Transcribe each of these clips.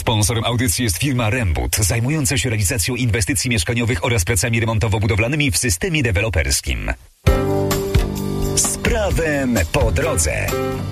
Sponsorem audycji jest firma Rembut, zajmująca się realizacją inwestycji mieszkaniowych oraz pracami remontowo-budowlanymi w systemie deweloperskim. Z prawem po drodze.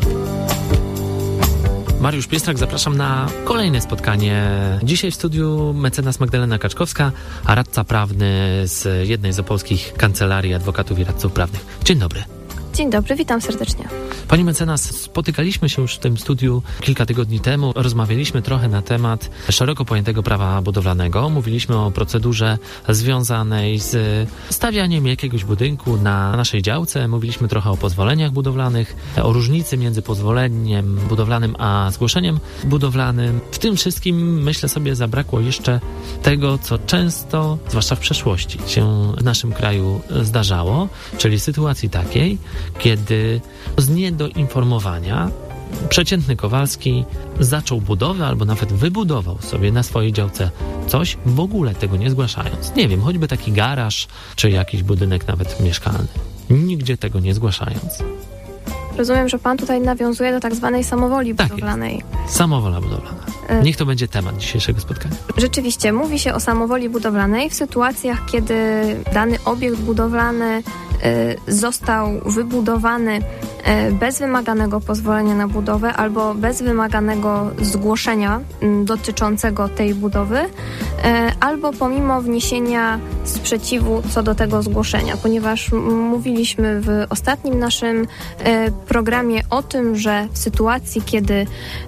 Mariusz Piestrak, zapraszam na kolejne spotkanie. Dzisiaj w studiu mecenas Magdalena Kaczkowska, a radca prawny z jednej z opolskich kancelarii adwokatów i radców prawnych. Dzień dobry. Dzień dobry, witam serdecznie. Pani mecenas, spotykaliśmy się już w tym studiu kilka tygodni temu. Rozmawialiśmy trochę na temat szeroko pojętego prawa budowlanego. Mówiliśmy o procedurze związanej z stawianiem jakiegoś budynku na naszej działce. Mówiliśmy trochę o pozwoleniach budowlanych, o różnicy między pozwoleniem budowlanym a zgłoszeniem budowlanym. W tym wszystkim, myślę sobie, zabrakło jeszcze tego, co często, zwłaszcza w przeszłości, się w naszym kraju zdarzało, czyli sytuacji takiej, kiedy z niedoinformowania przeciętny Kowalski zaczął budowę albo nawet wybudował sobie na swojej działce coś, w ogóle tego nie zgłaszając. Nie wiem, choćby taki garaż, czy jakiś budynek nawet mieszkalny. Nigdzie tego nie zgłaszając. Rozumiem, że pan tutaj nawiązuje do tak zwanej samowoli budowlanej. Samowola budowlana. Niech to będzie temat dzisiejszego spotkania. Rzeczywiście, mówi się o samowoli budowlanej w sytuacjach, kiedy dany obiekt budowlany został wybudowany bez wymaganego pozwolenia na budowę albo bez wymaganego zgłoszenia dotyczącego tej budowy, albo pomimo wniesienia sprzeciwu co do tego zgłoszenia, ponieważ mówiliśmy w ostatnim naszym programie o tym, że w sytuacji, kiedy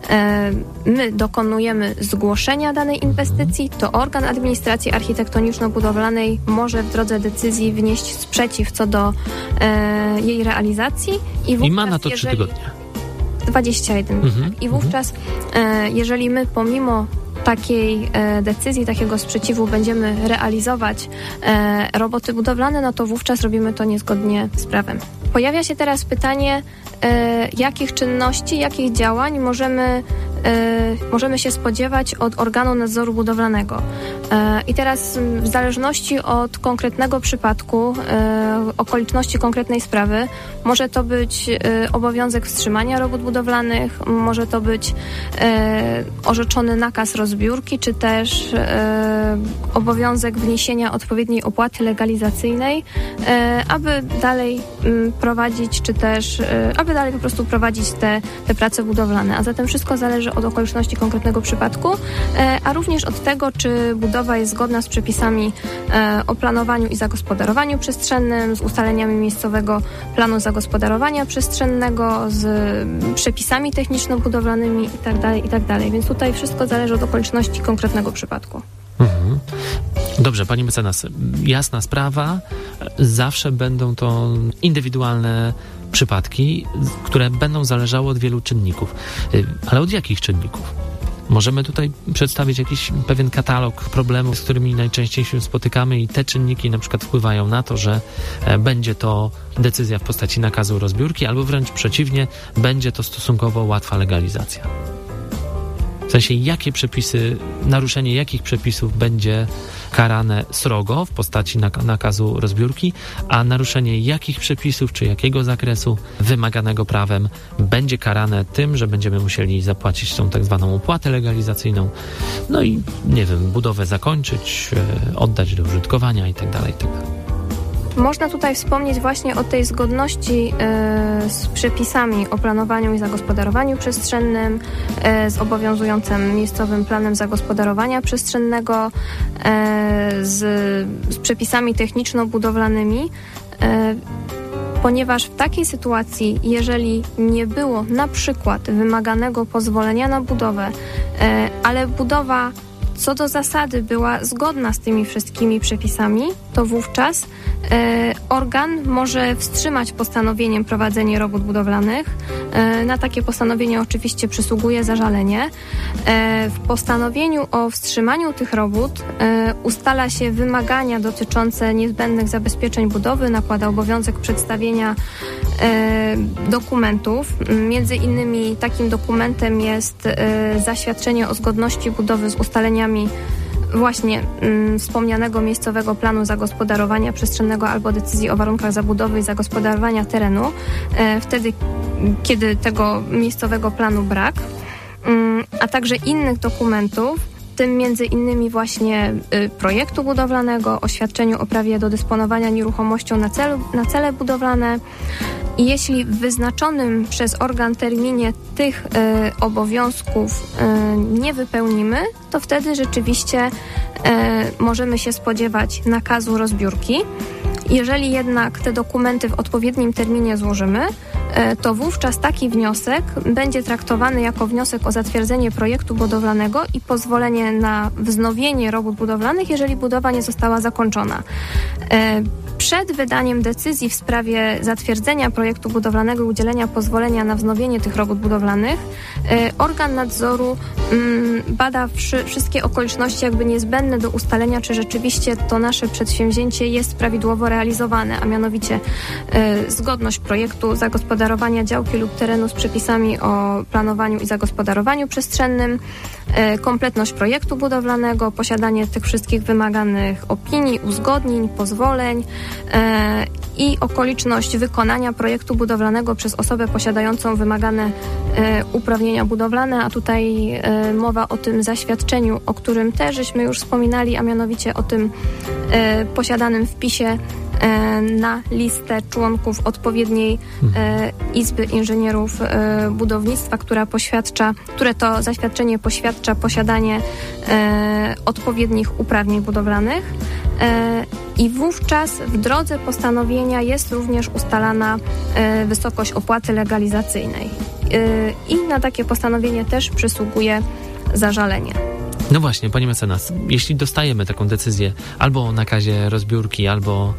my dokonujemy zgłoszenia danej inwestycji, to organ administracji architektoniczno-budowlanej może w drodze decyzji wnieść sprzeciw co do jej realizacji i ma na to 3 tygodnie. 21. I wówczas, jeżeli my pomimo takiej decyzji, takiego sprzeciwu będziemy realizować roboty budowlane, no to wówczas robimy to niezgodnie z prawem. Pojawia się teraz pytanie, jakich czynności, jakich działań możemy się spodziewać od organu nadzoru budowlanego. I teraz w zależności od konkretnego przypadku, okoliczności konkretnej sprawy, może to być obowiązek wstrzymania robót budowlanych, może to być orzeczony nakaz rozbiórki, czy też obowiązek wniesienia odpowiedniej opłaty legalizacyjnej, aby dalej prowadzić, czy też aby dalej po prostu prowadzić te prace budowlane. A zatem wszystko zależy od okoliczności konkretnego przypadku, a również od tego, czy budowa jest zgodna z przepisami o planowaniu i zagospodarowaniu przestrzennym, z ustaleniami miejscowego planu zagospodarowania przestrzennego, z przepisami techniczno-budowlanymi itd. Więc tutaj wszystko zależy od okoliczności konkretnego przypadku. Dobrze, pani mecenas, jasna sprawa, zawsze będą to indywidualne przypadki, które będą zależały od wielu czynników. Ale od jakich czynników? Możemy tutaj przedstawić jakiś pewien katalog problemów, z którymi najczęściej się spotykamy i te czynniki na przykład wpływają na to, że będzie to decyzja w postaci nakazu rozbiórki, albo wręcz przeciwnie, będzie to stosunkowo łatwa legalizacja. W sensie, jakie przepisy, naruszenie jakich przepisów będzie karane srogo w postaci nakazu rozbiórki, a naruszenie jakich przepisów czy jakiego zakresu wymaganego prawem będzie karane tym, że będziemy musieli zapłacić tą tak zwaną opłatę legalizacyjną, no i nie wiem, budowę zakończyć, oddać do użytkowania itd. Można tutaj wspomnieć właśnie o tej zgodności z przepisami o planowaniu i zagospodarowaniu przestrzennym, z obowiązującym miejscowym planem zagospodarowania przestrzennego, z przepisami techniczno-budowlanymi, ponieważ w takiej sytuacji, jeżeli nie było na przykład wymaganego pozwolenia na budowę, ale budowa co do zasady była zgodna z tymi wszystkimi przepisami, to wówczas organ może wstrzymać postanowieniem prowadzenie robót budowlanych. Na takie postanowienie oczywiście przysługuje zażalenie. W postanowieniu o wstrzymaniu tych robót ustala się wymagania dotyczące niezbędnych zabezpieczeń budowy, nakłada obowiązek przedstawienia dokumentów. Między innymi takim dokumentem jest zaświadczenie o zgodności budowy z ustaleniami właśnie wspomnianego miejscowego planu zagospodarowania przestrzennego albo decyzji o warunkach zabudowy i zagospodarowania terenu, wtedy kiedy tego miejscowego planu brak. a także innych dokumentów, w tym między innymi właśnie projektu budowlanego, oświadczeniu o prawie do dysponowania nieruchomością na cele budowlane. I jeśli w wyznaczonym przez organ terminie tych obowiązków nie wypełnimy, to wtedy rzeczywiście możemy się spodziewać nakazu rozbiórki. Jeżeli jednak te dokumenty w odpowiednim terminie złożymy, to wówczas taki wniosek będzie traktowany jako wniosek o zatwierdzenie projektu budowlanego i pozwolenie na wznowienie robót budowlanych, jeżeli budowa nie została zakończona. Przed wydaniem decyzji w sprawie zatwierdzenia projektu budowlanego i udzielenia pozwolenia na wznowienie tych robót budowlanych, organ nadzoru bada wszystkie okoliczności jakby niezbędne do ustalenia, czy rzeczywiście to nasze przedsięwzięcie jest prawidłowo realizowane, a mianowicie zgodność projektu zagospodarowania działki lub terenu z przepisami o planowaniu i zagospodarowaniu przestrzennym, kompletność projektu budowlanego, posiadanie tych wszystkich wymaganych opinii, uzgodnień, pozwoleń i okoliczność wykonania projektu budowlanego przez osobę posiadającą wymagane uprawnienia budowlane, a tutaj mowa o tym zaświadczeniu, o którym też żeśmy już wspominali, a mianowicie o tym posiadanym wpisie na listę członków odpowiedniej Izby Inżynierów Budownictwa, które to zaświadczenie poświadcza posiadanie odpowiednich uprawnień budowlanych. I wówczas w drodze postanowienia jest również ustalana wysokość opłaty legalizacyjnej. I na takie postanowienie też przysługuje zażalenie. No właśnie, pani mecenas, jeśli dostajemy taką decyzję albo o nakazie rozbiórki, albo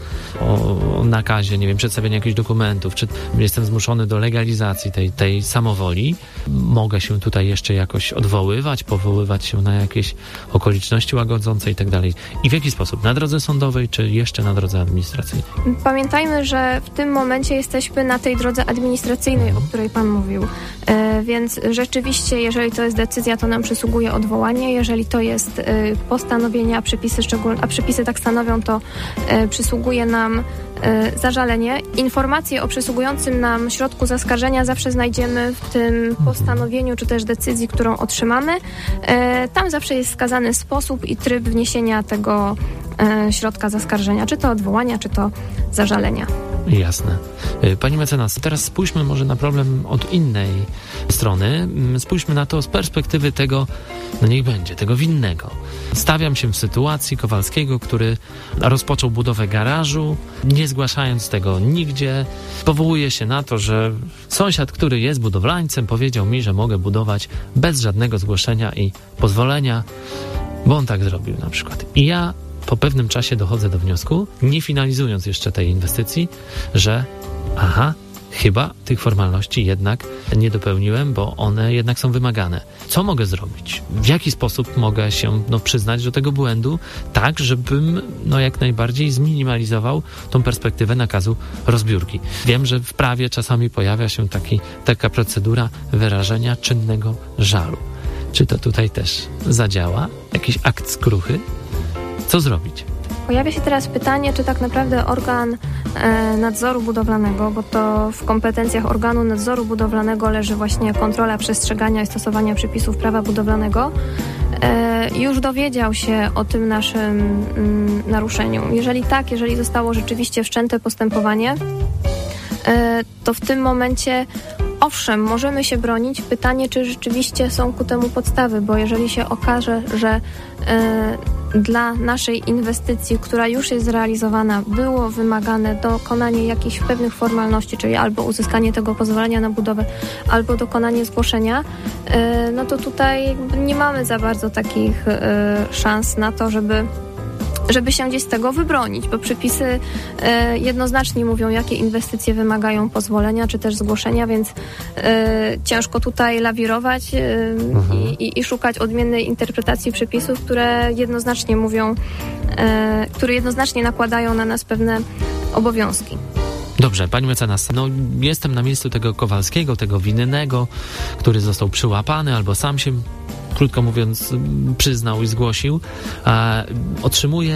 o nakazie, nie wiem, przedstawienia jakichś dokumentów, czy jestem zmuszony do legalizacji tej samowoli, mogę się tutaj jeszcze jakoś odwoływać, powoływać się na jakieś okoliczności łagodzące i tak dalej. I w jaki sposób? Na drodze sądowej, czy jeszcze na drodze administracyjnej? Pamiętajmy, że w tym momencie jesteśmy na tej drodze administracyjnej, o której pan mówił. Więc rzeczywiście, jeżeli to jest decyzja, to nam przysługuje odwołanie. Jeżeli to jest postanowienie, a przepisy tak stanowią, to przysługuje nam zażalenie. Informacje o przysługującym nam środku zaskarżenia zawsze znajdziemy w tym postanowieniu, czy też decyzji, którą otrzymamy. Tam zawsze jest wskazany sposób i tryb wniesienia tego środka zaskarżenia, czy to odwołania, czy to zażalenia. Jasne. Pani mecenas, teraz spójrzmy może na problem od innej strony. Spójrzmy na to z perspektywy tego, no niech będzie, tego winnego. Stawiam się w sytuacji Kowalskiego, który rozpoczął budowę garażu, nie zgłaszając tego nigdzie. Powołuje się na to, że sąsiad, który jest budowlańcem, powiedział mi, że mogę budować bez żadnego zgłoszenia i pozwolenia, bo on tak zrobił na przykład. I ja po pewnym czasie dochodzę do wniosku, nie finalizując jeszcze tej inwestycji, że chyba tych formalności jednak nie dopełniłem, bo one jednak są wymagane. Co mogę zrobić? W jaki sposób mogę się przyznać do tego błędu, tak żebym jak najbardziej zminimalizował tą perspektywę nakazu rozbiórki? Wiem, że w prawie czasami pojawia się taka procedura wyrażenia czynnego żalu. Czy to tutaj też zadziała? Jakiś akt skruchy? Co zrobić? Pojawia się teraz pytanie, czy tak naprawdę organ nadzoru budowlanego, bo to w kompetencjach organu nadzoru budowlanego leży właśnie kontrola przestrzegania i stosowania przepisów prawa budowlanego, już dowiedział się o tym naszym naruszeniu. Jeżeli zostało rzeczywiście wszczęte postępowanie, to w tym momencie owszem, możemy się bronić. Pytanie, czy rzeczywiście są ku temu podstawy, bo jeżeli się okaże, że dla naszej inwestycji, która już jest zrealizowana, było wymagane dokonanie jakichś pewnych formalności, czyli albo uzyskanie tego pozwolenia na budowę, albo dokonanie zgłoszenia, no to tutaj nie mamy za bardzo takich szans na to, żeby się gdzieś z tego wybronić, bo przepisy jednoznacznie mówią, jakie inwestycje wymagają pozwolenia, czy też zgłoszenia, więc ciężko tutaj lawirować i szukać odmiennej interpretacji przepisów, które jednoznacznie mówią, które jednoznacznie nakładają na nas pewne obowiązki. Dobrze, pani mecenas, jestem na miejscu tego Kowalskiego, tego winnego, który został przyłapany albo sam się, krótko mówiąc, przyznał i zgłosił, otrzymuje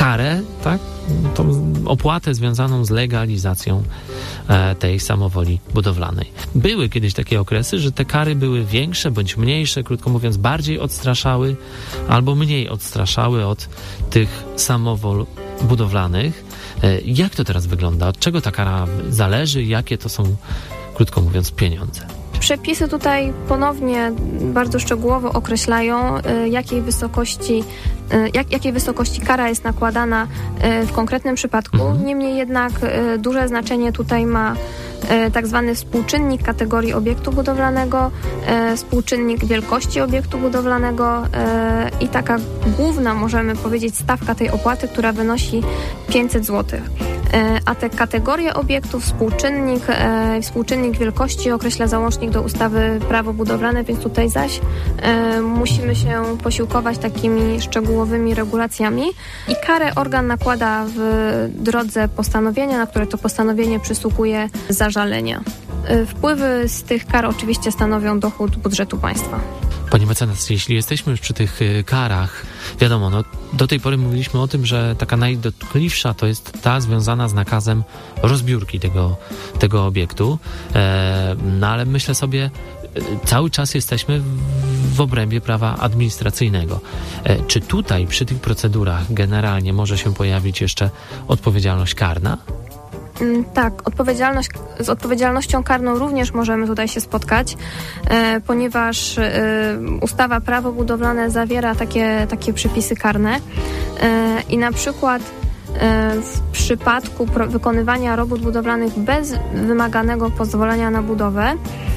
karę, tak? Tą opłatę związaną z legalizacją tej samowoli budowlanej. Były kiedyś takie okresy, że te kary były większe bądź mniejsze, krótko mówiąc, bardziej odstraszały albo mniej odstraszały od tych samowol budowlanych. Jak to teraz wygląda? Od czego ta kara zależy? Jakie to są, krótko mówiąc, pieniądze? Przepisy tutaj ponownie bardzo szczegółowo określają, jakiej wysokości kara jest nakładana w konkretnym przypadku. Niemniej jednak duże znaczenie tutaj ma tak zwany współczynnik kategorii obiektu budowlanego, współczynnik wielkości obiektu budowlanego i taka główna, możemy powiedzieć, stawka tej opłaty, która wynosi 500 zł. A te kategorie obiektów, współczynnik wielkości określa załącznik do ustawy Prawo budowlane, więc tutaj zaś musimy się posiłkować takimi szczegółowymi regulacjami i karę organ nakłada w drodze postanowienia, na które to postanowienie przysługuje zażalenia. Wpływy z tych kar oczywiście stanowią dochód budżetu państwa. Pani mecenas, jeśli jesteśmy już przy tych karach, wiadomo, no, do tej pory mówiliśmy o tym, że taka najdotkliwsza to jest ta związana z nakazem rozbiórki tego obiektu, no ale myślę sobie, cały czas jesteśmy w obrębie prawa administracyjnego. Czy tutaj przy tych procedurach generalnie może się pojawić jeszcze odpowiedzialność karna? Tak, z odpowiedzialnością karną również możemy tutaj się spotkać, ponieważ ustawa Prawo budowlane zawiera takie przepisy karne i na przykład w przypadku wykonywania robót budowlanych bez wymaganego pozwolenia na budowę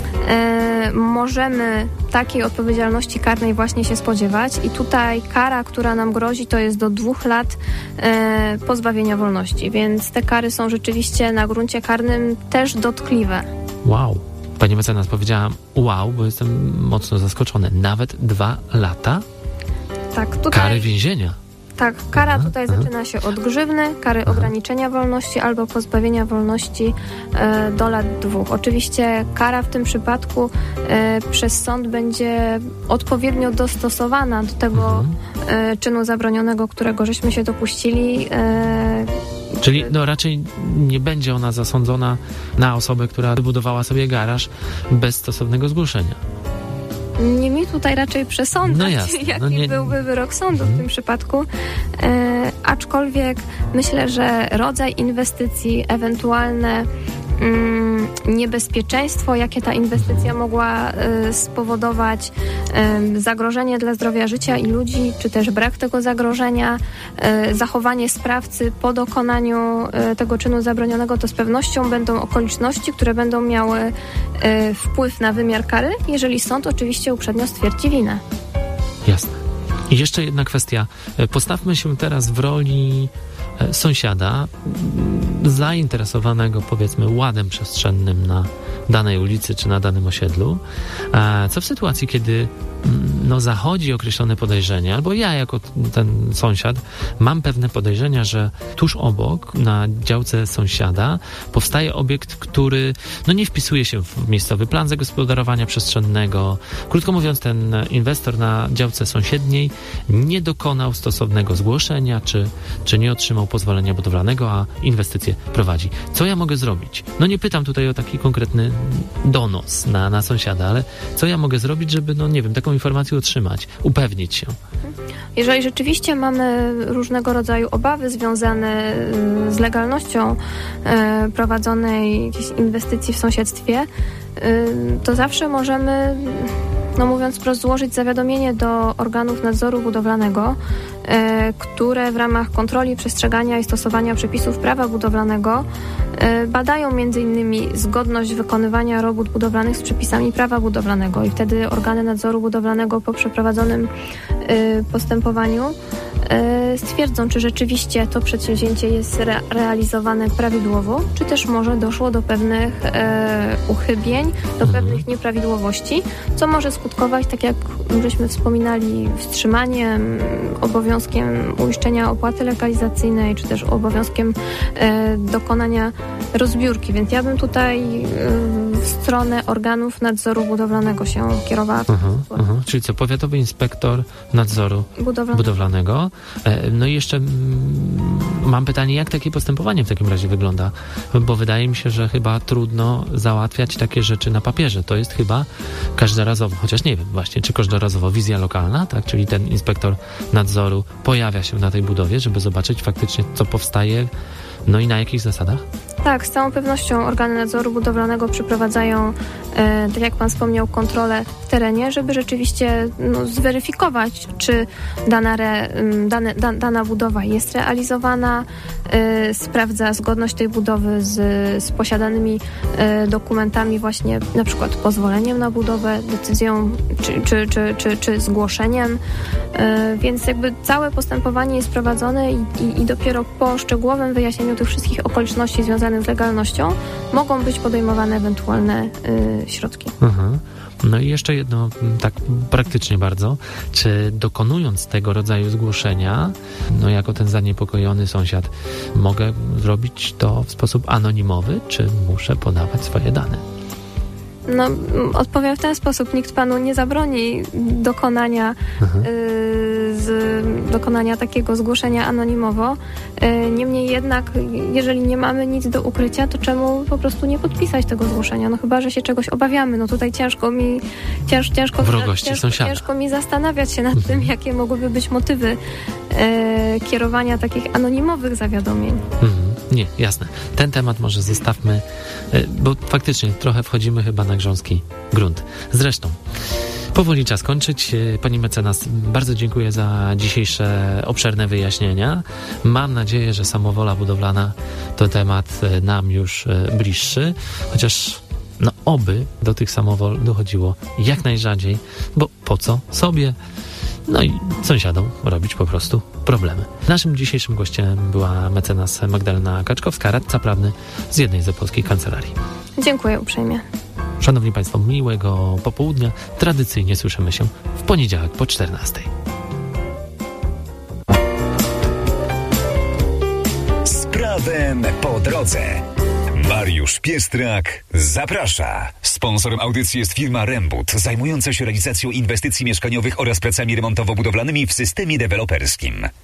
możemy takiej odpowiedzialności karnej właśnie się spodziewać i tutaj kara, która nam grozi, to jest do 2 lat pozbawienia wolności, więc te kary są rzeczywiście na gruncie karnym też dotkliwe. Wow. Pani mecenas, powiedziałam wow, bo jestem mocno zaskoczony. Nawet 2 lata? Tak, tutaj... Kary więzienia. Tak, kara tutaj zaczyna się od grzywny, kary ograniczenia wolności albo pozbawienia wolności do lat 2. Oczywiście kara w tym przypadku przez sąd będzie odpowiednio dostosowana do tego czynu zabronionego, którego żeśmy się dopuścili. Czyli no, raczej nie będzie ona zasądzona na osobę, która wybudowała sobie garaż bez stosownego zgłoszenia. Nie mi tutaj raczej przesądzać, jaki byłby wyrok sądu w tym przypadku, aczkolwiek myślę, że rodzaj inwestycji, ewentualne niebezpieczeństwo, jakie ta inwestycja mogła spowodować, zagrożenie dla zdrowia, życia i ludzi, czy też brak tego zagrożenia, zachowanie sprawcy po dokonaniu tego czynu zabronionego, to z pewnością będą okoliczności, które będą miały wpływ na wymiar kary, jeżeli sąd oczywiście uprzednio stwierdzi winę. Jasne. I jeszcze jedna kwestia. Postawmy się teraz w roli sąsiada zainteresowanego, powiedzmy, ładem przestrzennym na danej ulicy czy na danym osiedlu. Co w sytuacji, kiedy zachodzi określone podejrzenie, albo ja jako ten sąsiad mam pewne podejrzenia, że tuż obok, na działce sąsiada, powstaje obiekt, który nie wpisuje się w miejscowy plan zagospodarowania przestrzennego. Krótko mówiąc, ten inwestor na działce sąsiedniej nie dokonał stosownego zgłoszenia, czy nie otrzymał pozwolenia budowlanego, a inwestycję prowadzi. Co ja mogę zrobić? Nie pytam tutaj o taki konkretny donos na sąsiada, ale co ja mogę zrobić, żeby, taką informację otrzymać, upewnić się? Jeżeli rzeczywiście mamy różnego rodzaju obawy związane z legalnością prowadzonej gdzieś inwestycji w sąsiedztwie, to zawsze możemy, mówiąc wprost, złożyć zawiadomienie do organów nadzoru budowlanego, które w ramach kontroli przestrzegania i stosowania przepisów prawa budowlanego badają m.in. zgodność wykonywania robót budowlanych z przepisami prawa budowlanego i wtedy organy nadzoru budowlanego po przeprowadzonym postępowaniu stwierdzą, czy rzeczywiście to przedsięwzięcie jest realizowane prawidłowo, czy też może doszło do pewnych uchybień, do pewnych nieprawidłowości, co może skutkować, tak jak żeśmy wspominali, wstrzymaniem, obowiązkiem uiszczenia opłaty legalizacyjnej, czy też obowiązkiem dokonania rozbiórki. Więc ja bym tutaj w stronę organów nadzoru budowlanego się kierowała. Czyli co, powiatowy inspektor nadzoru budowlanego bardzo. No i jeszcze mam pytanie, jak takie postępowanie w takim razie wygląda? Bo wydaje mi się, że chyba trudno załatwiać takie rzeczy na papierze. To jest chyba każdorazowo, chociaż nie wiem właśnie, czy każdorazowo wizja lokalna, tak? Czyli ten inspektor nadzoru pojawia się na tej budowie, żeby zobaczyć faktycznie, co powstaje, no i na jakich zasadach? Tak, z całą pewnością organy nadzoru budowlanego przeprowadzają, tak jak Pan wspomniał, kontrolę w terenie, żeby rzeczywiście zweryfikować, czy dana budowa jest realizowana, sprawdza zgodność tej budowy z posiadanymi dokumentami, właśnie na przykład pozwoleniem na budowę, decyzją czy zgłoszeniem, więc jakby całe postępowanie jest prowadzone i dopiero po szczegółowym wyjaśnieniu tych wszystkich okoliczności związanych z legalnością mogą być podejmowane ewentualne środki. No i jeszcze jedno, tak praktycznie bardzo, czy dokonując tego rodzaju zgłoszenia, jako ten zaniepokojony sąsiad, mogę zrobić to w sposób anonimowy, czy muszę podawać swoje dane? Odpowiem w ten sposób. Nikt panu nie zabroni dokonania takiego zgłoszenia anonimowo. Niemniej jednak, jeżeli nie mamy nic do ukrycia, to czemu po prostu nie podpisać tego zgłoszenia? Chyba że się czegoś obawiamy. Tutaj ciężko mi zastanawiać się nad tym, jakie mogłyby być motywy kierowania takich anonimowych zawiadomień. Nie, jasne. Ten temat może zostawmy, bo faktycznie trochę wchodzimy chyba na grząski grunt. Zresztą, powoli czas kończyć. Pani mecenas, bardzo dziękuję za dzisiejsze obszerne wyjaśnienia. Mam nadzieję, że samowola budowlana to temat nam już bliższy, chociaż oby do tych samowol dochodziło jak najrzadziej, bo po co sobie? I sąsiadom robić po prostu problemy. Naszym dzisiejszym gościem była mecenas Magdalena Kaczkowska, radca prawny z jednej z polskich kancelarii. Dziękuję uprzejmie. Szanowni Państwo, miłego popołudnia. Tradycyjnie słyszymy się w poniedziałek po 14:00. Z prawem po drodze. Mariusz Piestrak zaprasza. Sponsorem audycji jest firma Rembut, zajmująca się realizacją inwestycji mieszkaniowych oraz pracami remontowo-budowlanymi w systemie deweloperskim.